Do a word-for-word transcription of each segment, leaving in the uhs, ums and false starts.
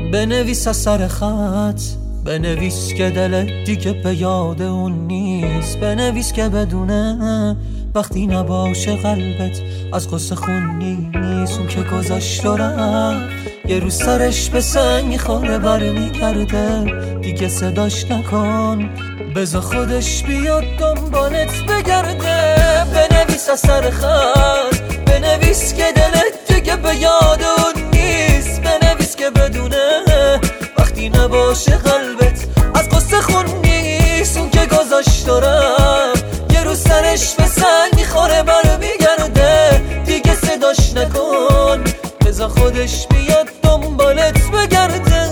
بنویس از سر خط، بنویس که دلت دیگه به یاد اون نیست. بنویس که بدونه وقتی نباشه قلبت از قصه خون نیست. اون که گذاشت و رفت یه روز سرش به سنگ میخوره برمیگرده، دیگه صداش نکن بذار خودش بیاد دنبالت بگرده. بنویس از سر خط، بنویس که دلت دیگه به یاد اون نیست. بنویس که بدونه وقتی نباشه قلبت از قصه خون نیست. اون که گذاشت و رفت یه روز سرش به سنگ میخوره برمیگرده، دیگه صداش نکن بذار خودش بیاد دنبالت بگرده.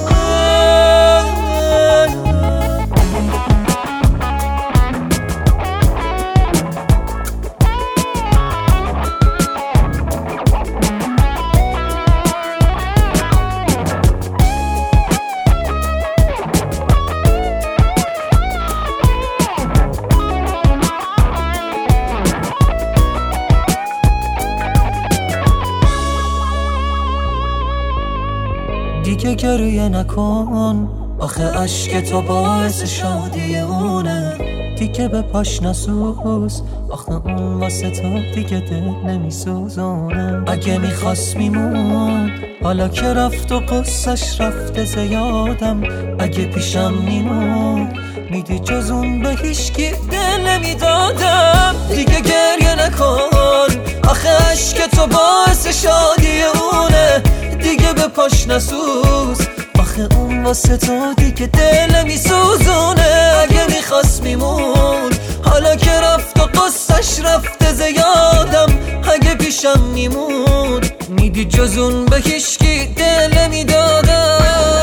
دیگه گریه نکن، آخه عشق تو باعث شادی اونه. دیگه به پاش نسوز، آخه اون واسه تو دیگه دل نمیسوزونه. اگه میخواست میمون، حالا که رفت و قصهش رفته زیادم. اگه پیشم میمون میدی جز اون به هیچکی دل نمیدادم. دیگه گریه نکن، آخه عشق تو باعث شادی اونه. دیگه به پاش نسوز، آخه اون واسه تو دیگه دل میسوزونه. اگه میخواست میمون، حالا که رفت و قصهش رفته زیادم. اگه پیشم میمون میدی جز اون به هیچکی دل نمیدادم.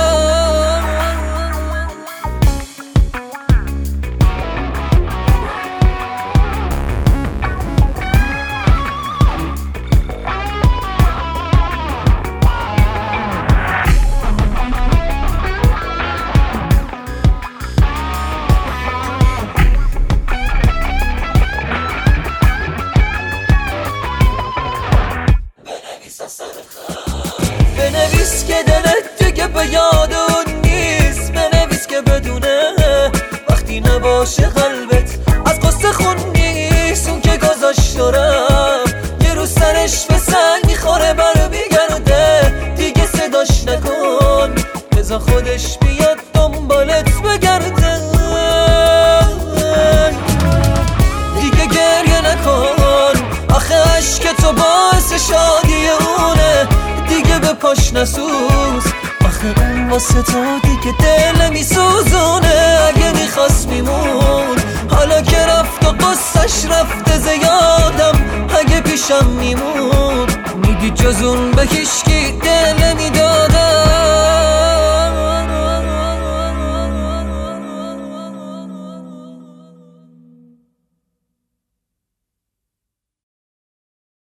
بنویس که دلت دیگه به یاد اون نیست. بنویس که بدونه وقتی نباشه قلبت از قصه خون نیست. اون که گذاشت و رفت یه روز سرش به سنگ میخوره برمیگرده، دیگه صداش نکن بذار خودش بیاد دنبالت بگرده. دیگه گریه نکن، آخه عشق تو باعث شادی اونه. دیگه به پاش نسوز، آخه اون واسه تو دیگه دل میسوزونه. اگه میخواست میمون، حالا که رفت و قصهش رفته زیادم. اگه پیشم میمون میدی جز اون به هیچکی دل نمیداد.